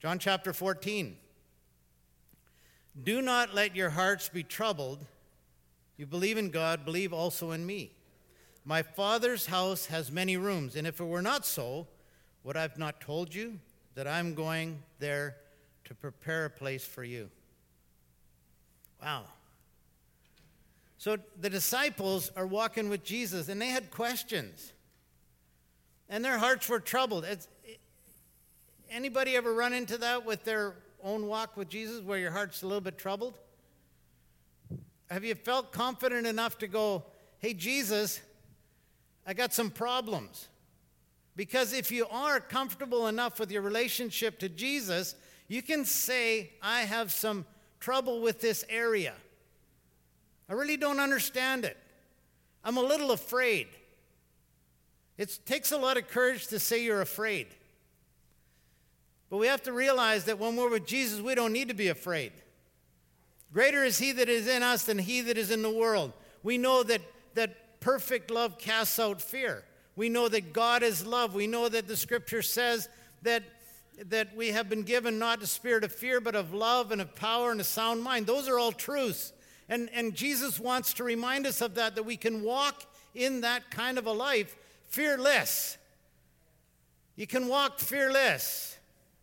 John chapter 14. Do not let your hearts be troubled. You believe in God, believe also in me. My Father's house has many rooms, and if it were not so, would I have not told you that I'm going there to prepare a place for you? Wow. So the disciples are walking with Jesus, and they had questions. And their hearts were troubled. Anybody ever run into that with their own walk with Jesus, where your heart's a little bit troubled? Have you felt confident enough to go, hey, Jesus, I got some problems? Because if you are comfortable enough with your relationship to Jesus, you can say, I have some trouble with this area. I really don't understand it. I'm a little afraid. It takes a lot of courage to say you're afraid. But we have to realize that when we're with Jesus, we don't need to be afraid. Greater is he that is in us than he that is in the world. We know that perfect love casts out fear. We know that God is love. We know that the scripture says that we have been given not a spirit of fear, but of love and of power and a sound mind. Those are all truths. And Jesus wants to remind us of that we can walk in that kind of a life fearless. You can walk fearless.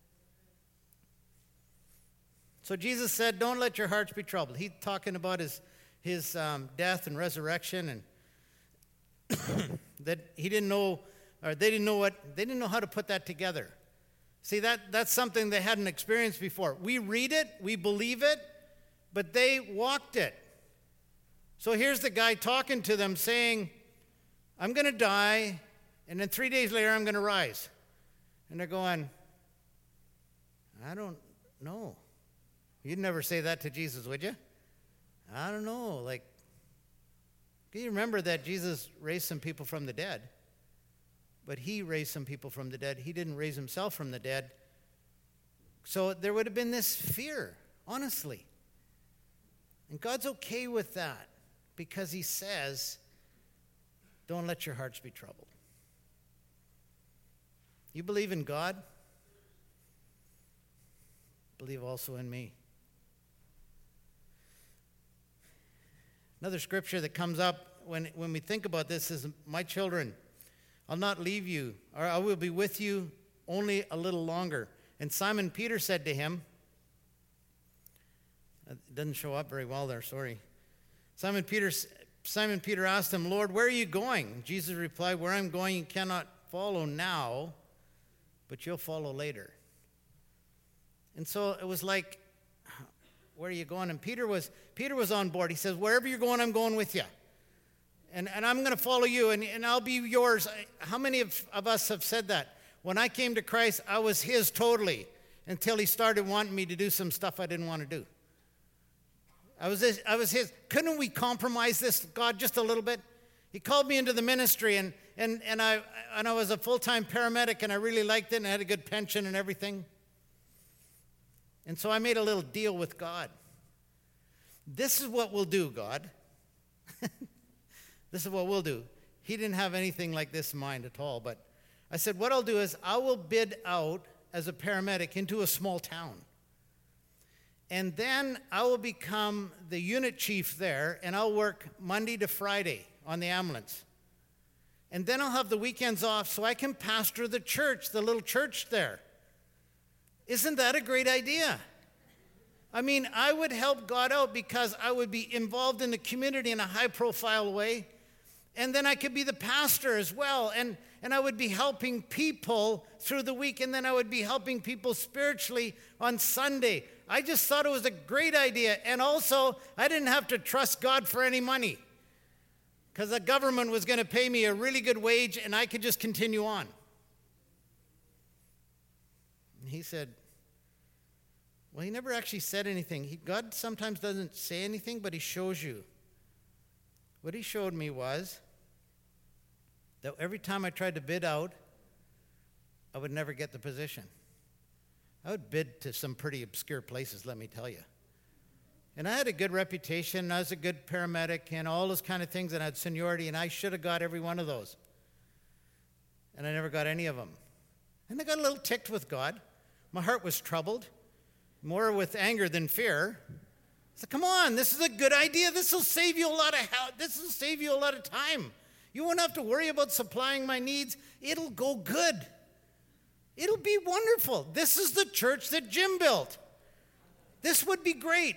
So Jesus said, don't let your hearts be troubled. He's talking about his death and resurrection, and that he didn't know, or they didn't know how to put that together. See, that's something they hadn't experienced before. We read it, we believe it, but they walked it. So here's the guy talking to them saying, I'm going to die, and then 3 days later I'm going to rise. And they're going, I don't know. You'd never say that to Jesus, would you? I don't know. Can you remember that Jesus raised some people from the dead? But he raised some people from the dead. He didn't raise himself from the dead. So there would have been this fear, honestly. And God's okay with that because he says, don't let your hearts be troubled. You believe in God? Believe also in me. Another scripture that comes up when we think about this is, my children, I'll not leave you, or I will be with you only a little longer. And Simon Peter said to him, it doesn't show up very well there, sorry. Simon Peter asked him, Lord, where are you going? Jesus replied, where I'm going you cannot follow now, but you'll follow later. And so it was like, where are you going? And Peter was on board. He says, wherever you're going, I'm going with you. And I'm going to follow you, and I'll be yours. How many of us have said that? When I came to Christ, I was his totally, until he started wanting me to do some stuff I didn't want to do. I was his. Couldn't we compromise this, God, just a little bit? He called me into the ministry, and I was a full-time paramedic, and I really liked it, and I had a good pension and everything. And so I made a little deal with God. This is what we'll do, God. This is what we'll do. He didn't have anything like this in mind at all, but I said, what I'll do is I will bid out as a paramedic into a small town. And then I will become the unit chief there, and I'll work Monday to Friday on the ambulance. And then I'll have the weekends off so I can pastor the church, the little church there. Isn't that a great idea? I mean, I would help God out because I would be involved in the community in a high-profile way. And then I could be the pastor as well. And I would be helping people through the week. And then I would be helping people spiritually on Sunday. I just thought it was a great idea. And also, I didn't have to trust God for any money, because the government was going to pay me a really good wage, and I could just continue on. And he said, well, he never actually said anything. God sometimes doesn't say anything, but he shows you. What he showed me was that every time I tried to bid out, I would never get the position. I would bid to some pretty obscure places, let me tell you. And I had a good reputation. I was a good paramedic and all those kind of things, and I had seniority, and I should have got every one of those. And I never got any of them. And I got a little ticked with God. My heart was troubled, more with anger than fear. I said, come on, this is a good idea. This will save you a lot of time. You won't have to worry about supplying my needs. It'll go good. It'll be wonderful. This is the church that Jim built. This would be great.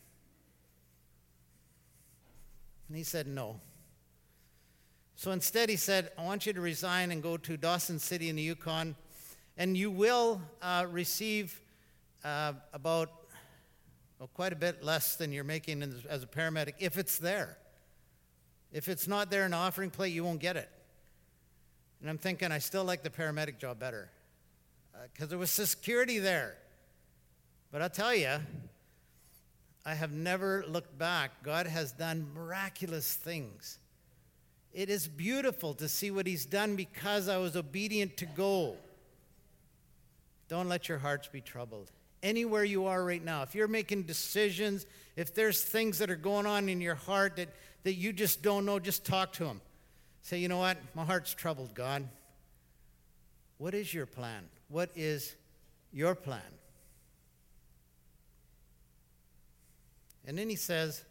And he said no. So instead he said, I want you to resign and go to Dawson City in the Yukon, and you will receive quite a bit less than you're making as a paramedic if it's there. If it's not there in the offering plate, you won't get it. And I'm thinking, I still like the paramedic job better because there was security there. But I'll tell you, I have never looked back. God has done miraculous things. It is beautiful to see what he's done because I was obedient to go. Don't let your hearts be troubled. Anywhere you are right now, if you're making decisions, if there's things that are going on in your heart that you just don't know, just talk to him. Say, you know what? My heart's troubled, God. What is your plan? What is your plan? And then he says,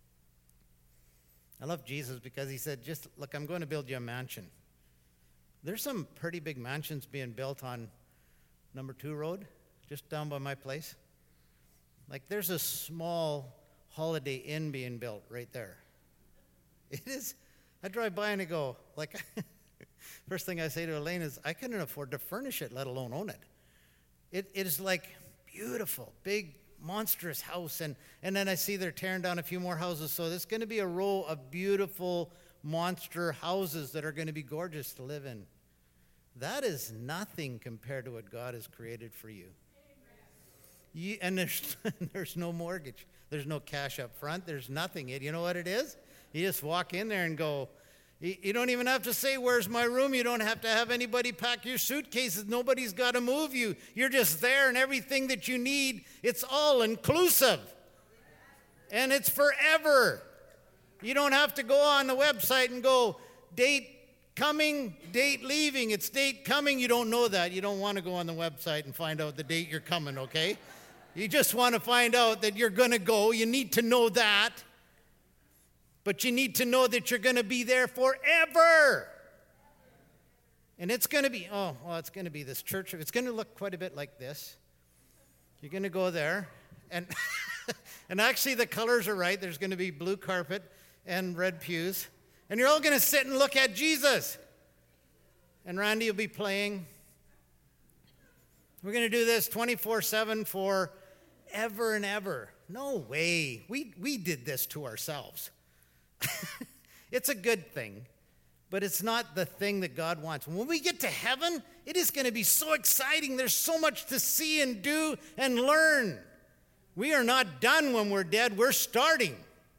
I love Jesus because he said, just look, I'm going to build you a mansion. There's some pretty big mansions being built on Number 2 Road, just down by my place. Like there's a small Holiday Inn being built right there. It is. I drive by and I go, like, first thing I say to Elaine is, I couldn't afford to furnish it, let alone own it. It is like beautiful, big, monstrous house. And then I see they're tearing down a few more houses. So there's going to be a row of beautiful monster houses that are going to be gorgeous to live in. That is nothing compared to what God has created for you. And there's no mortgage. There's no cash up front. There's nothing. You know what it is? You just walk in there and go, you don't even have to say, where's my room? You don't have to have anybody pack your suitcases. Nobody's got to move you. You're just there, and everything that you need, it's all inclusive. And it's forever. You don't have to go on the website and go, date coming, date leaving. It's date coming. You don't know that. You don't want to go on the website and find out the date you're coming, okay? You just want to find out that you're going to go. You need to know that. But you need to know that you're going to be there forever. And it's going to be, it's going to be this church. It's going to look quite a bit like this. You're going to go there. And and actually the colors are right. There's going to be blue carpet and red pews. And you're all going to sit and look at Jesus. And Randy will be playing. We're going to do this 24/7 for ever and ever. No way. We did this to ourselves. It's a good thing, but it's not the thing that God wants. When we get to heaven, it is going to be so exciting. There's so much to see and do and learn. We are not done when we're dead. We're starting.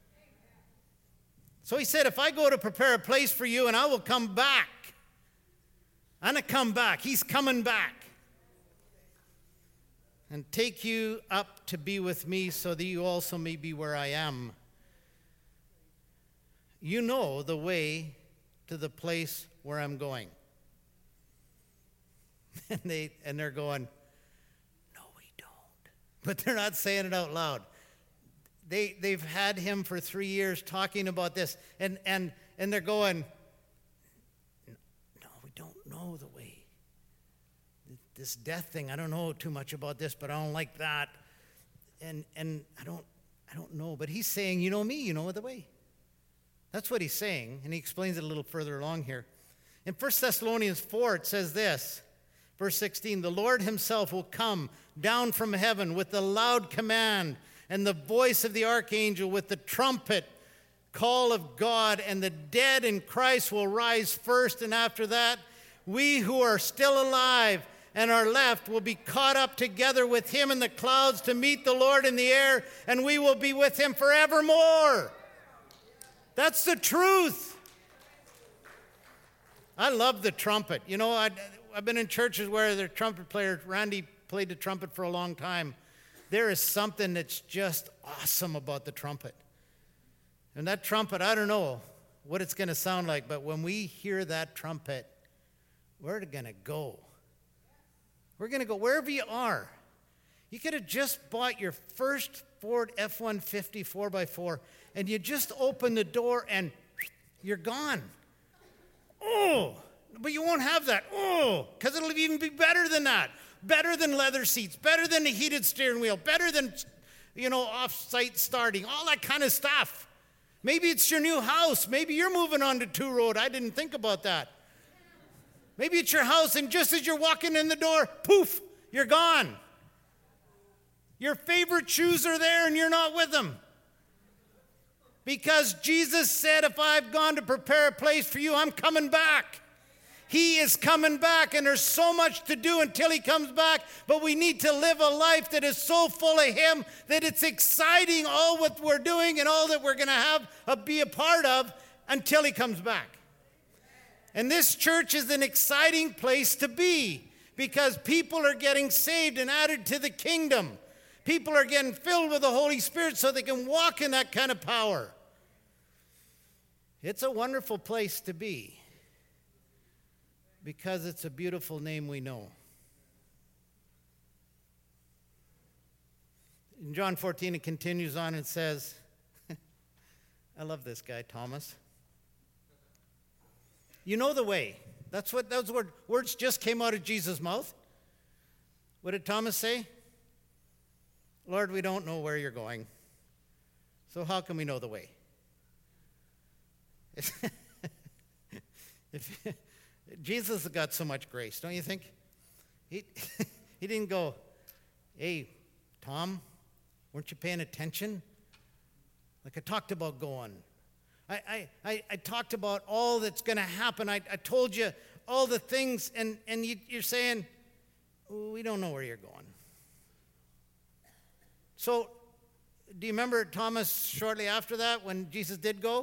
So he said, if I go to prepare a place for you and I will come back. I'm going to come back. He's coming back. And take you up to be with me so that you also may be where I am. You know the way to the place where I'm going. And they're going, no, we don't. But they're not saying it out loud. They've had him for 3 years talking about this, and they're going, no, we don't know the way. This death thing, I don't know too much about this, but I don't like that. And I don't know. But he's saying, you know me, you know the way. That's what he's saying, and he explains it a little further along here. In 1 Thessalonians 4, it says this, verse 16, the Lord himself will come down from heaven with a loud command and the voice of the archangel with the trumpet call of God, and the dead in Christ will rise first, and after that, we who are still alive and are left will be caught up together with him in the clouds to meet the Lord in the air, and we will be with him forevermore. That's the truth. I love the trumpet. You know, I've been in churches where the trumpet player, Randy, played the trumpet for a long time. There is something that's just awesome about the trumpet. And that trumpet, I don't know what it's going to sound like, but when we hear that trumpet, we're going to go. We're going to go wherever you are. You could have just bought your first Ford F-150 4x4, and you just open the door and you're gone. Oh, but you won't have that. Oh, because it'll even be better than that. Better than leather seats, better than a heated steering wheel, better than, off-site starting, all that kind of stuff. Maybe it's your new house. Maybe you're moving on to 2 Road. I didn't think about that. Maybe it's your house, and just as you're walking in the door, poof, you're gone. Your favorite shoes are there, and you're not with them. Because Jesus said, if I've gone to prepare a place for you, I'm coming back. He is coming back, and there's so much to do until he comes back, but we need to live a life that is so full of him that it's exciting, all what we're doing and all that we're going to be a part of until he comes back. And this church is an exciting place to be because people are getting saved and added to the kingdom. People are getting filled with the Holy Spirit so they can walk in that kind of power. It's a wonderful place to be because it's a beautiful name we know. In John 14, it continues on and says, I love this guy, Thomas. You know the way. Those words just came out of Jesus' mouth. What did Thomas say? Lord, we don't know where you're going, so how can we know the way? Jesus has got so much grace, don't you think? He didn't go, hey, Tom, weren't you paying attention? Like I talked about going. I talked about all that's going to happen. I told you all the things, and you're saying, we don't know where you're going. So, do you remember Thomas shortly after that when Jesus did go?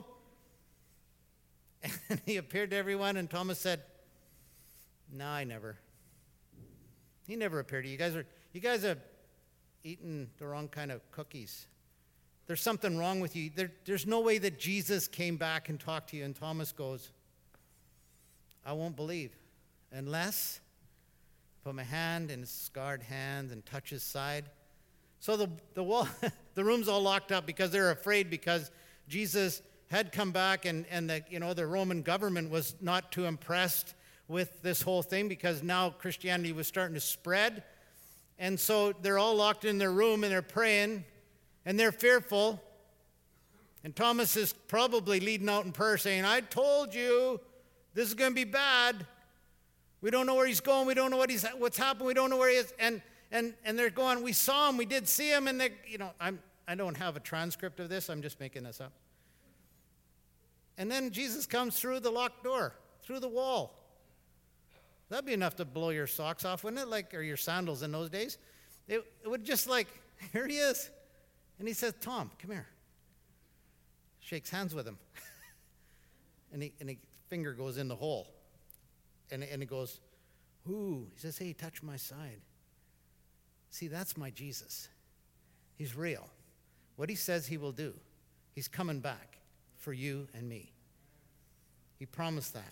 And he appeared to everyone, and Thomas said, no, I never. He never appeared to you. You guys are eating the wrong kind of cookies. There's something wrong with you. There's no way that Jesus came back and talked to you. And Thomas goes, I won't believe unless I put my hand in his scarred hand and touch his side. So the wall, the room's all locked up because they're afraid because Jesus had come back and the Roman government was not too impressed with this whole thing because now Christianity was starting to spread. And so they're all locked in their room and they're praying and they're fearful. And Thomas is probably leading out in prayer saying, I told you this is going to be bad. We don't know where he's going. We don't know what's happened. We don't know where he is. And they're going, we saw him. We did see him. And I don't have a transcript of this. I'm just making this up. And then Jesus comes through the locked door, through the wall. That'd be enough to blow your socks off, wouldn't it? Or your sandals in those days. It would just here he is. And he says, Tom, come here. Shakes hands with him. and his finger goes in the hole. And he goes, ooh. He says, hey, touch my side. See, that's my Jesus. He's real. What he says he will do. He's coming back for you and me. He promised that.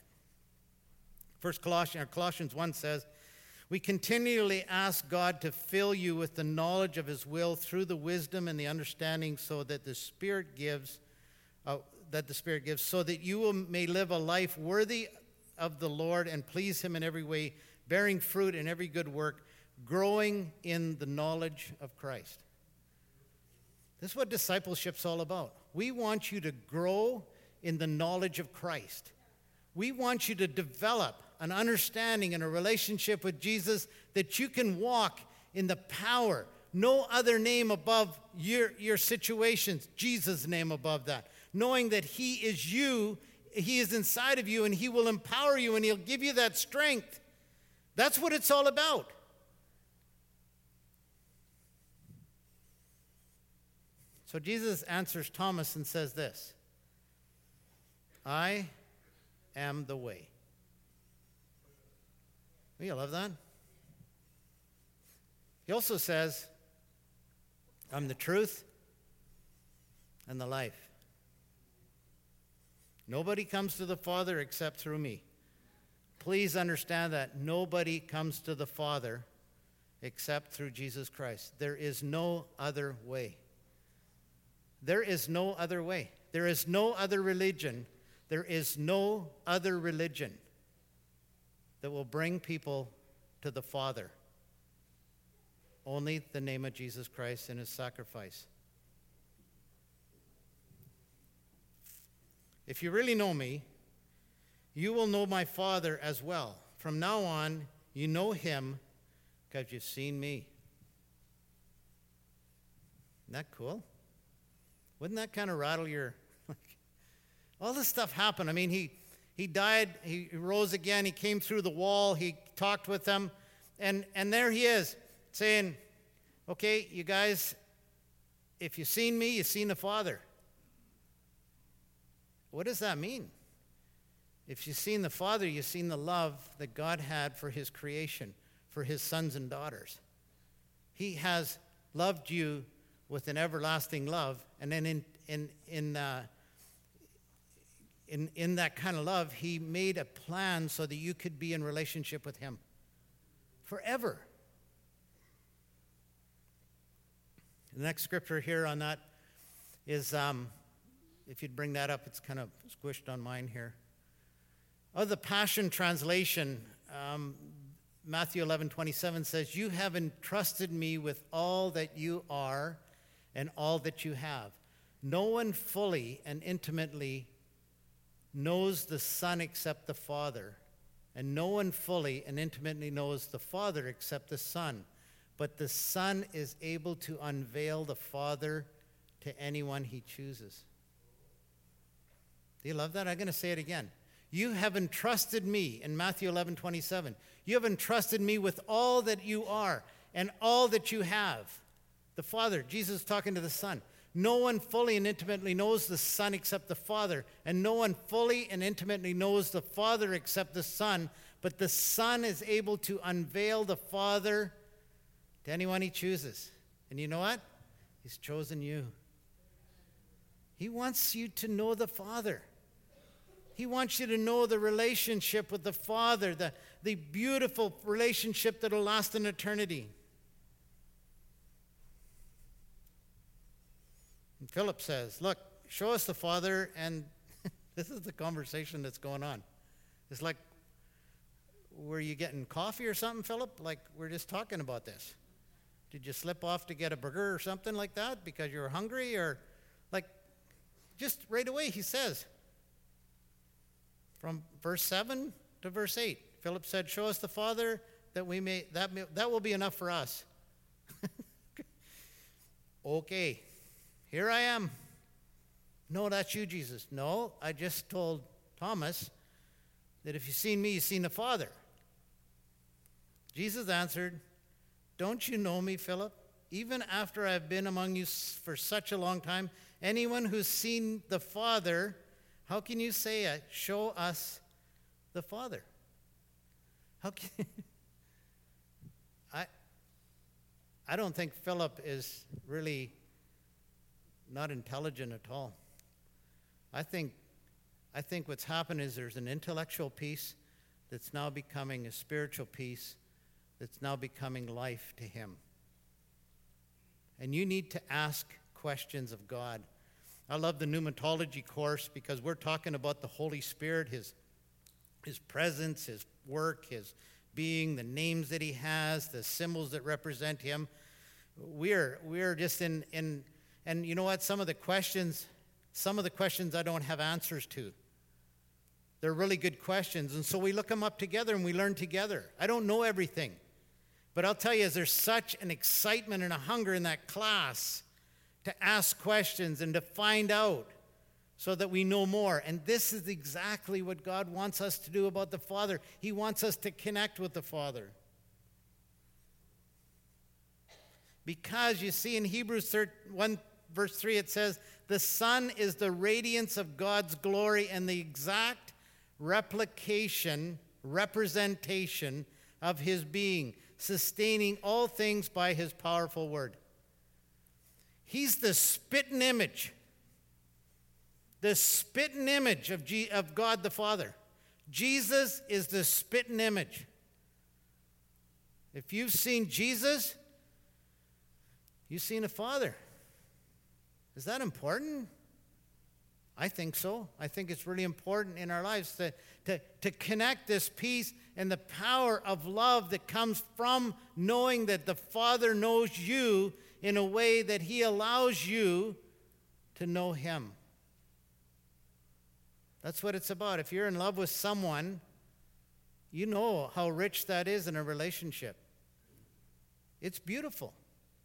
Colossians 1 says, we continually ask God to fill you with the knowledge of his will through the wisdom and the understanding so that the Spirit gives, so that you may live a life worthy of the Lord and please him in every way, bearing fruit in every good work, growing in the knowledge of Christ. This is what discipleship's all about. We want you to grow in the knowledge of Christ. We want you to develop an understanding and a relationship with Jesus that you can walk in the power. No other name above your situations. Jesus' name above that. Knowing that he is you, he is inside of you, and he will empower you, and he'll give you that strength. That's what it's all about. So Jesus answers Thomas and says this, I am the way. You love that? He also says, I'm the truth and the life. Nobody comes to the Father except through me. Please understand that nobody comes to the Father except through Jesus Christ. There is no other way. There is no other way. There is no other religion. There is no other religion that will bring people to the Father. Only the name of Jesus Christ and his sacrifice. If you really know me, you will know my Father as well. From now on, you know him because you've seen me. Isn't that cool? Wouldn't that kind of rattle your... all this stuff happened. I mean, he died, he rose again, he came through the wall, he talked with them, and there he is saying, okay, you guys, if you've seen me, you've seen the Father. What does that mean? If you've seen the Father, you've seen the love that God had for his creation, for his sons and daughters. He has loved you with an everlasting love, and then in that kind of love, he made a plan so that you could be in relationship with him forever. The next scripture here on that is, if you'd bring that up, it's kind of squished on mine here. Of the Passion Translation, Matthew 11:27 says, "You have entrusted me with all that you are and all that you have. No one fully and intimately knows the Son except the Father, and no one fully and intimately knows the Father except the Son. But the Son is able to unveil the Father to anyone he chooses." Do you love that? I'm going to say it again. You have entrusted me, in Matthew 11:27, you have entrusted me with all that you are and all that you have. The Father, Jesus talking to the Son. No one fully and intimately knows the Son except the Father, and no one fully and intimately knows the Father except the Son, but the Son is able to unveil the Father to anyone he chooses. And you know what? He's chosen you. He wants you to know the Father. He wants you to know the relationship with the Father, the beautiful relationship that will last in eternity. And Philip says, look, show us the Father, and this is the conversation that's going on. It's like, were you getting coffee or something, Philip? Like, we're just talking about this. Did you slip off to get a burger or something like that because you were hungry? Or, like, just right away he says, from verse 7 to verse 8, Philip said, show us the Father that we may, that will be enough for us. Okay, here I am. No, that's you, Jesus. No, I just told Thomas that if you've seen me, you've seen the Father. Jesus answered, don't you know me, Philip? Even after I've been among you for such a long time, anyone who's seen the Father, how can you say, show us the Father? How can I don't think Philip is really not intelligent at all. I think what's happened is there's an intellectual piece that's now becoming a spiritual piece that's now becoming life to him. And you need to ask questions of God. I love the pneumatology course because we're talking about the Holy Spirit, his presence, his work, his being, the names that he has, the symbols that represent him. We're just in and you know what? Some of the questions I don't have answers to. They're really good questions, and so we look them up together and we learn together. I don't know everything, but I'll tell you, there's such an excitement and a hunger in that class to ask questions and to find out so that we know more. And this is exactly what God wants us to do about the Father. He wants us to connect with the Father. Because you see in Hebrews 1 verse 3 it says, the Son is the radiance of God's glory and the exact representation of his being, sustaining all things by his powerful word. He's the spitting image of God the Father. Jesus is the spitting image. If you've seen Jesus, you've seen a Father. Is that important? I think so. I think it's really important in our lives to connect this peace and the power of love that comes from knowing that the Father knows you in a way that He allows you to know Him. That's what it's about. If you're in love with someone, you know how rich that is in a relationship. It's beautiful.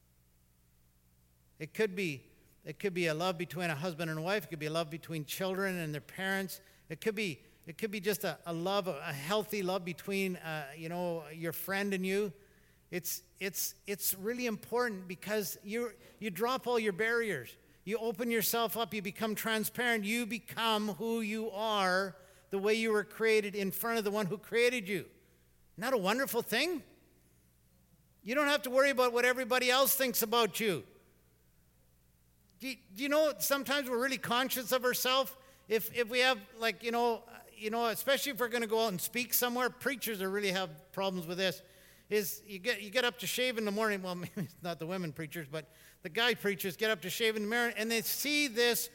It could be a love between a husband and a wife. It could be a love between children and their parents. It could be just a love, a healthy love between your friend and you. It's really important because you drop all your barriers. You open yourself up. You become transparent. You become who you are, the way you were created in front of the one who created you. Isn't that a wonderful thing? You don't have to worry about what everybody else thinks about you. Do you know sometimes we're really conscious of ourselves? If we have, especially if we're going to go out and speak somewhere, preachers really have problems with this. Is you get up to shave in the morning. Well, maybe it's not the women preachers, but the guy preachers get up to shave in the mirror, and they see this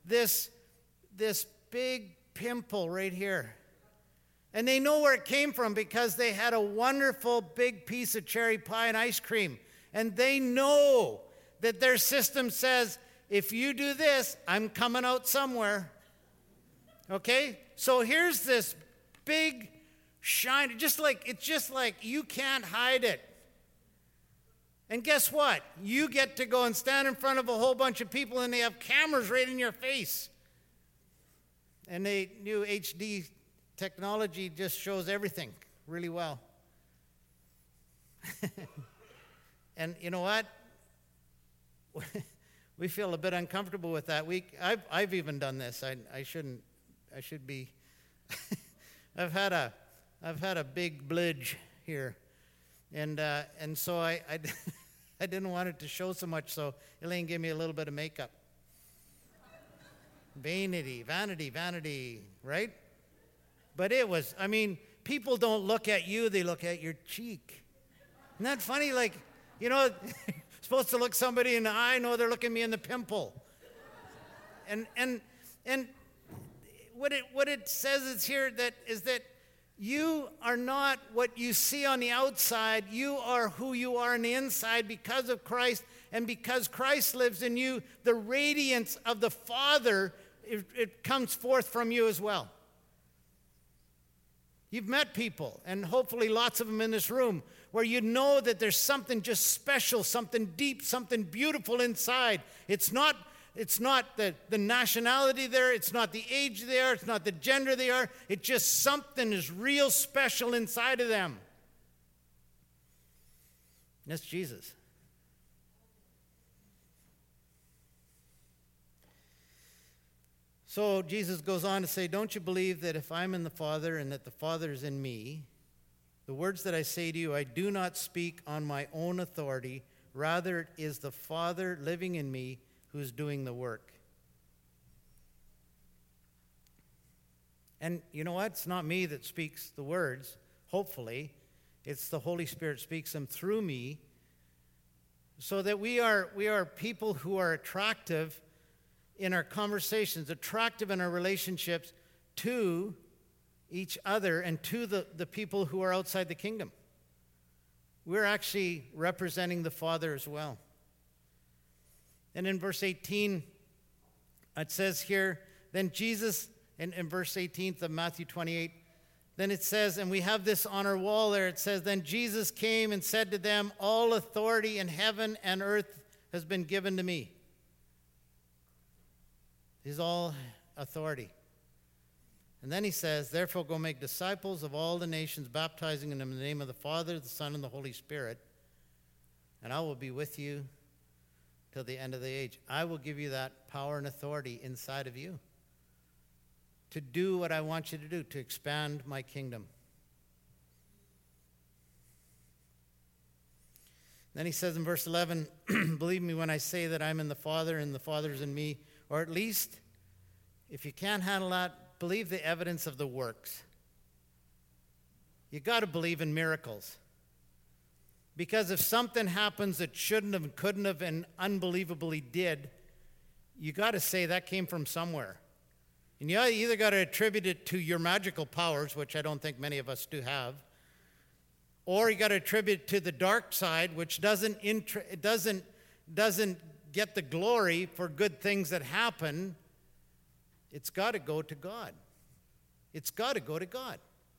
big pimple right here. And they know where it came from because they had a wonderful big piece of cherry pie and ice cream. And they know that their system says, if you do this, I'm coming out somewhere. Okay? So here's this big shine. It's just like you can't hide it. And guess what? You get to go and stand in front of a whole bunch of people and they have cameras right in your face. And they new HD technology just shows everything really well. And you know what? We feel a bit uncomfortable with that. I've even done this. I should be. I've had a big blidge here, and so I didn't want it to show so much. So Elaine gave me a little bit of makeup. Vanity, right? But it was. I mean, people don't look at you; they look at your cheek. Isn't that funny? Like, supposed to look somebody in the eye. No, they're looking me in the pimple. And what it says is here is that you are not what you see on the outside. You are who you are on the inside because of Christ, and because Christ lives in you, the radiance of the Father it comes forth from you as well. You've met people, and hopefully lots of them in this room, where you know that there's something just special, something deep, something beautiful inside. It's not the nationality there. It's not the age they are. It's not the gender they are. It's just something is real special inside of them. And that's Jesus. So Jesus goes on to say, don't you believe that if I'm in the Father and that the Father is in me, the words that I say to you, I do not speak on my own authority. Rather, it is the Father living in me who's doing the work. And you know what? It's not me that speaks the words, hopefully. It's the Holy Spirit speaks them through me, so that we are people who are attractive in our conversations, attractive in our relationships to each other and to the people who are outside the kingdom. We're actually representing the Father as well. And in verse 18, it says here, then Jesus, in verse 18 of Matthew 28, then it says, and we have this on our wall there, it says, then Jesus came and said to them, all authority in heaven and earth has been given to me. Is all authority. And then he says, therefore go make disciples of all the nations, baptizing them in the name of the Father, the Son, and the Holy Spirit, and I will be with you till the end of the age. I will give you that power and authority inside of you to do what I want you to do, to expand my kingdom. Then he says in verse 11, believe me when I say that I'm in the Father and the Father is in me. Or at least, if you can't handle that, believe the evidence of the works. You got to believe in miracles. Because if something happens that shouldn't have, couldn't have, and unbelievably did, you got to say that came from somewhere. And you either got to attribute it to your magical powers, which I don't think many of us do have, or you got to attribute it to the dark side, which doesn't get the glory for good things that happen. It's got to go to God. It's got to go to God.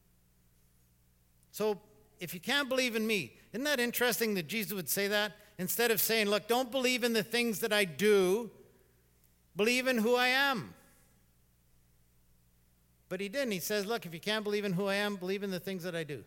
So if you can't believe in me, isn't that interesting that Jesus would say that? Instead of saying, look, don't believe in the things that I do, believe in who I am. But he didn't. He says, look, if you can't believe in who I am, believe in the things that I do.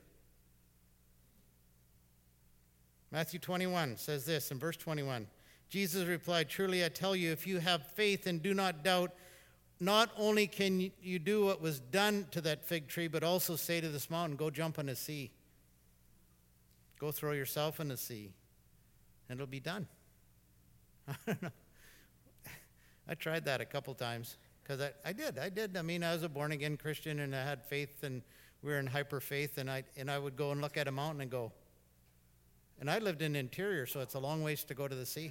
Matthew 21 says this in verse 21. Jesus replied, truly I tell you, if you have faith and do not doubt, not only can you do what was done to that fig tree, but also say to this mountain, go jump in the sea. Go throw yourself in the sea, and it'll be done. I don't know. I tried that a couple times, because I did. I mean, I was a born-again Christian, and I had faith, and we were in hyper faith, and I would go and look at a mountain and go, and I lived in the interior, so it's a long ways to go to the sea.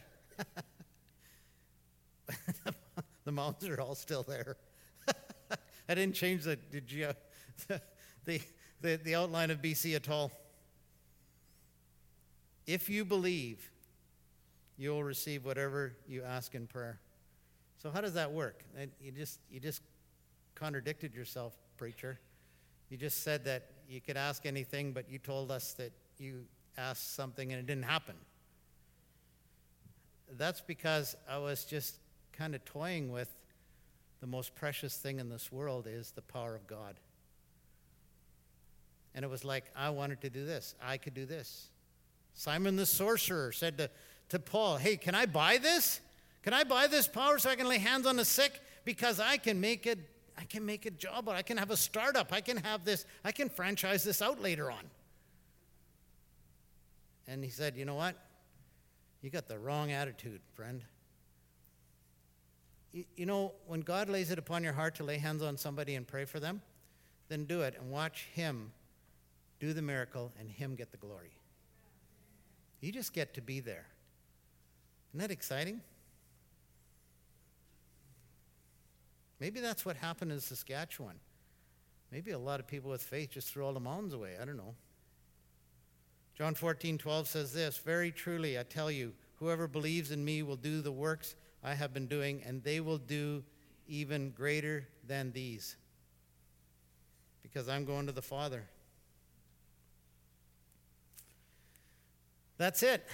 The mountains are all still there. I didn't change the outline of BC at all. If you believe, you will receive whatever you ask in prayer. So how does that work? You just contradicted yourself, preacher. You just said that you could ask anything, but you told us that you asked something and it didn't happen. That's because I was just kind of toying with the most precious thing in this world is the power of God. And it was like, I wanted to do this. I could do this. Simon the sorcerer said to Paul, hey, can I buy this? Can I buy this power so I can lay hands on the sick? Because I can make a job, I can have a startup, I can have this, I can franchise this out later on. And he said, you know what? You got the wrong attitude, friend. You know, when God lays it upon your heart to lay hands on somebody and pray for them, then do it and watch him do the miracle and him get the glory. You just get to be there. Isn't that exciting? Maybe that's what happened in Saskatchewan. Maybe a lot of people with faith just threw all the mountains away. I don't know. John 14:12 says this, very truly, I tell you, whoever believes in me will do the works I have been doing, and they will do even greater than these, because I'm going to the Father. That's it.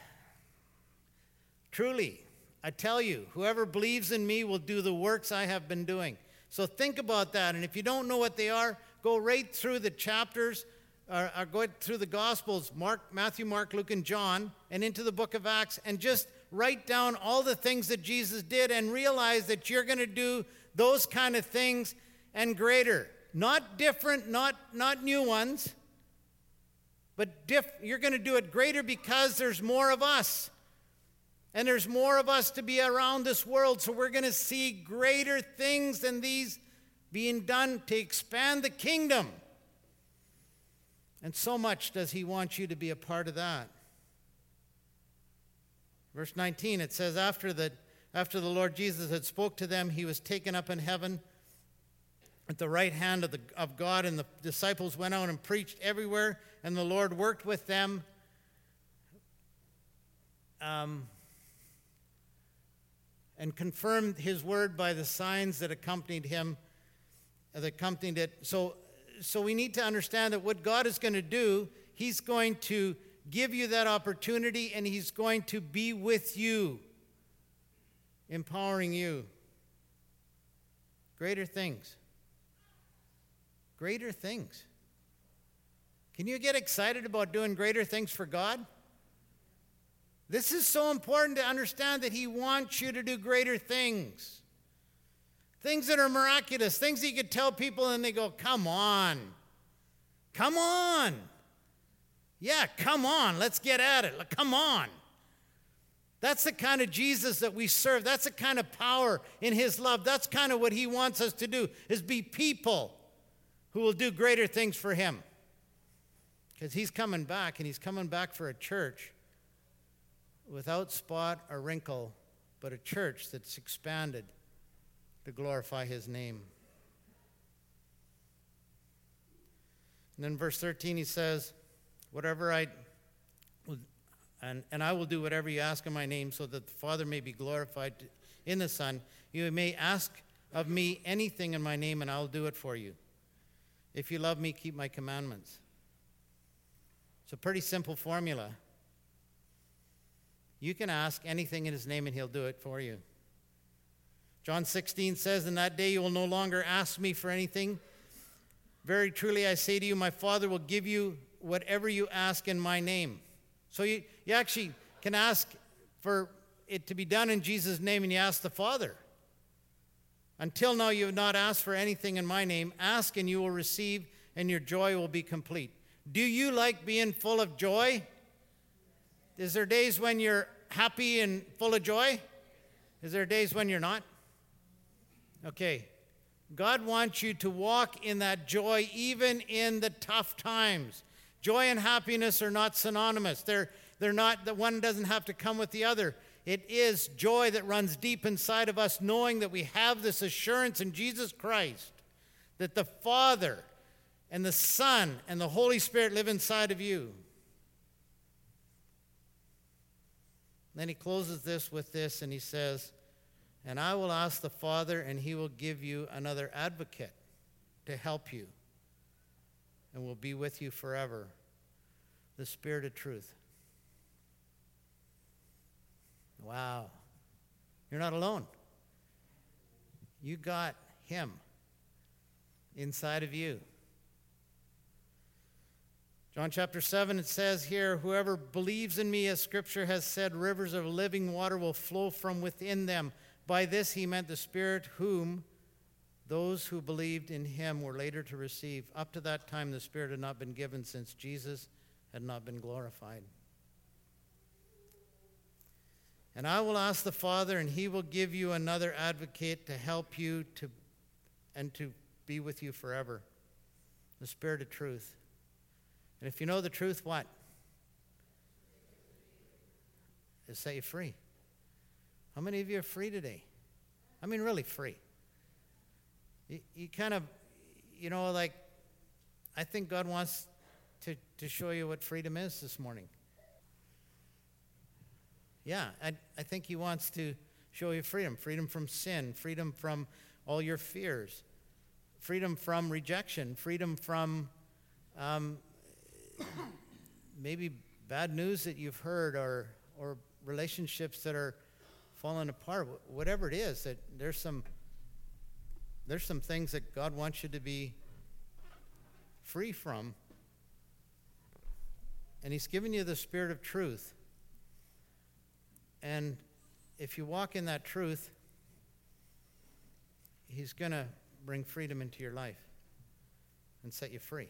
Truly, I tell you, whoever believes in me will do the works I have been doing. So think about that, and if you don't know what they are, go right through the chapters, or go through the Gospels, Matthew, Mark, Luke, and John, and into the book of Acts, and just write down all the things that Jesus did and realize that you're going to do those kind of things and greater. Not different, not new ones, but you're going to do it greater because there's more of us. And there's more of us to be around this world, so we're going to see greater things than these being done to expand the kingdom. And so much does he want you to be a part of that. Verse 19, it says, after the Lord Jesus had spoke to them, he was taken up in heaven at the right hand of God, and the disciples went out and preached everywhere, and the Lord worked with them. And confirmed his word by the signs that accompanied him, that accompanied it. So we need to understand that what God is going to do, he's going to give you that opportunity, and he's going to be with you, empowering you. Greater things. Greater things. Can you get excited about doing greater things for God? This is so important to understand that he wants you to do greater things. Things that are miraculous, things that you could tell people and they go, come on. Come on. Yeah, come on. Let's get at it. Come on. That's the kind of Jesus that we serve. That's the kind of power in his love. That's kind of what he wants us to do, is be people who will do greater things for him. Because he's coming back, and he's coming back for a church without spot or wrinkle, but a church that's expanded to glorify his name. And then verse 13 he says, and I will do whatever you ask in my name, so that the Father may be glorified in the Son. You may ask of me anything in my name, and I will do it for you. If you love me, keep my commandments. It's a pretty simple formula. You can ask anything in his name, and he'll do it for you. John 16 says, in that day you will no longer ask me for anything. Very truly I say to you, my Father will give you whatever you ask in my name. So you actually can ask for it to be done in Jesus' name, and you ask the Father. Until now you have not asked for anything in my name. Ask and you will receive, and your joy will be complete. Do you like being full of joy? Is there days when you're happy and full of joy? Is there days when you're not? Okay. God wants you to walk in that joy even in the tough times. Joy and happiness are not synonymous. They're not, the one doesn't have to come with the other. It is joy that runs deep inside of us, knowing that we have this assurance in Jesus Christ that the Father and the Son and the Holy Spirit live inside of you. Then he closes this with this, and he says, and I will ask the Father, and he will give you another advocate to help you and will be with you forever, the Spirit of truth. Wow. You're not alone. You got him inside of you. John chapter 7, it says here, whoever believes in me, as Scripture has said, rivers of living water will flow from within them. By this he meant the Spirit whom those who believed in him were later to receive. Up to that time, the Spirit had not been given, since Jesus had not been glorified. And I will ask the Father, and he will give you another advocate to help you and to be with you forever, the Spirit of truth. And if you know the truth, what? It'll set you free. How many of you are free today? I mean, really free. You kind of, like, I think God wants to show you what freedom is this morning. Yeah, I think he wants to show you freedom. Freedom from sin. Freedom from all your fears. Freedom from rejection. Freedom from maybe bad news that you've heard, or relationships that are falling apart. Whatever it is, that there's some things that God wants you to be free from. And he's given you the Spirit of truth. And if you walk in that truth, he's going to bring freedom into your life and set you free.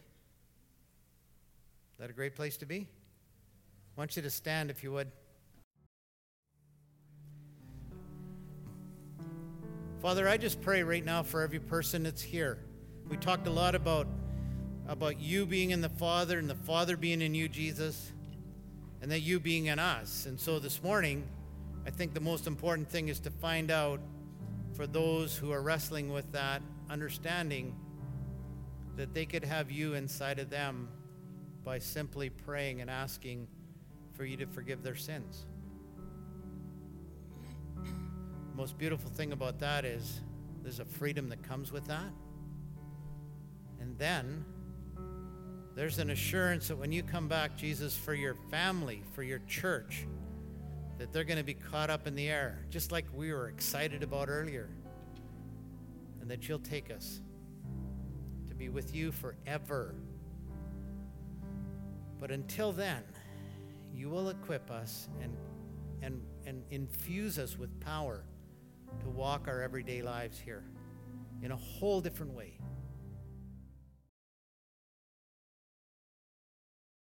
Is that a great place to be? I want you to stand, if you would. Father, I just pray right now for every person that's here. We talked a lot about you being in the Father and the Father being in you, Jesus, and that you being in us. And so this morning, I think the most important thing is to find out, for those who are wrestling with that, understanding that they could have you inside of them by simply praying and asking for you to forgive their sins. The most beautiful thing about that is there's a freedom that comes with that. And then there's an assurance that when you come back, Jesus, for your family, for your church, that they're going to be caught up in the air, just like we were excited about earlier. And that you'll take us to be with you forever. But until then, you will equip us and infuse us with power to walk our everyday lives here in a whole different way.